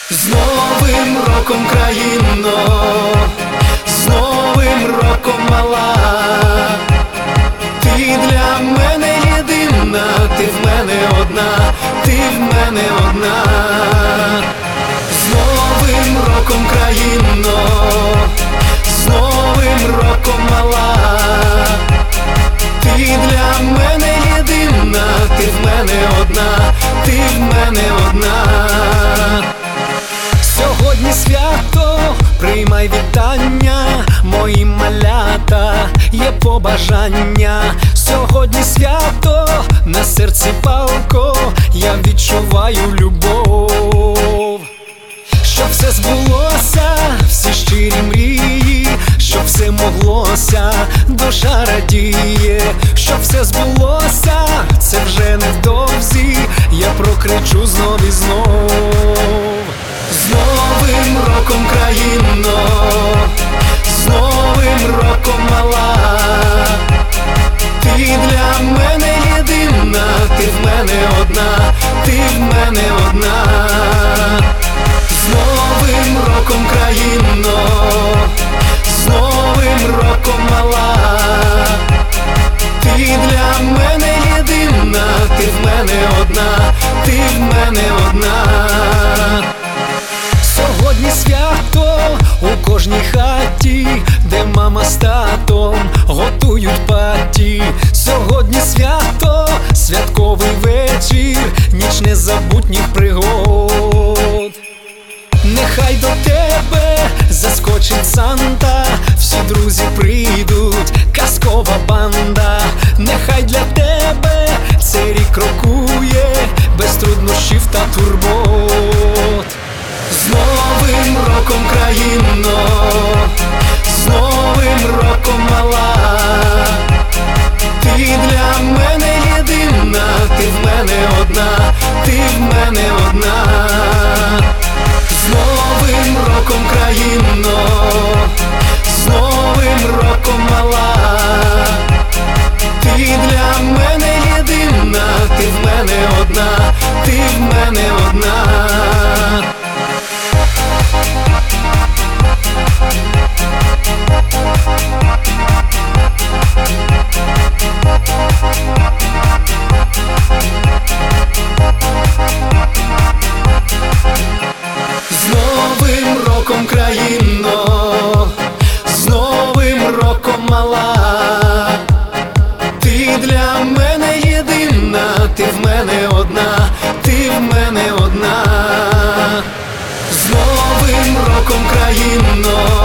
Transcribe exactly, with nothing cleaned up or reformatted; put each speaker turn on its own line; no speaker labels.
З Новим роком, країно, з Новим роком, мала. Ти для мене єдина, ти в мене одна, ти в мене одна. З Новим роком, країно, з Новим роком, мала. Ти для мене єдина, ти в мене одна, ти в мене одна. Сьогодні свято, приймай вітання, мої малята, є побажання. Сьогодні свято, на серці палко, я відчуваю любов. Щоб все збулося, всі щирі мрії, щоб все моглося, душа радіє. Щоб все збулося, це вже невдовзі, я прокричу знов і знов. З Новим роком, країно, з Новим роком, мала. Ти для мене єдина, ти в мене одна, ти в мене одна. З Новим роком, країно, з Новим роком, мала. Ти для мене єдина, ти в мене одна, ти в мене одна. Сьогодні свято у кожній хаті, де мама з татом готують паті. Сьогодні свято, святковий вечір, ніч незабутніх пригод. Нехай до тебе заскочить Санта, всі друзі прийдуть, казкова банда. Нехай для тебе цей рік крокує, без труднощів та турбот. З Новим роком, країно, з Новим роком, мала. Ти для мене єдина, ти в мене одна, ти в мене одна. З Новим роком, країно, з Новим роком, мала. Ти для мене єдина, ти в мене одна, ти в мене одна. З Новим роком, країно, з Новим роком, мала. Ти для мене єдина, ти в мене одна, ти в мене одна. З Новим роком, країно.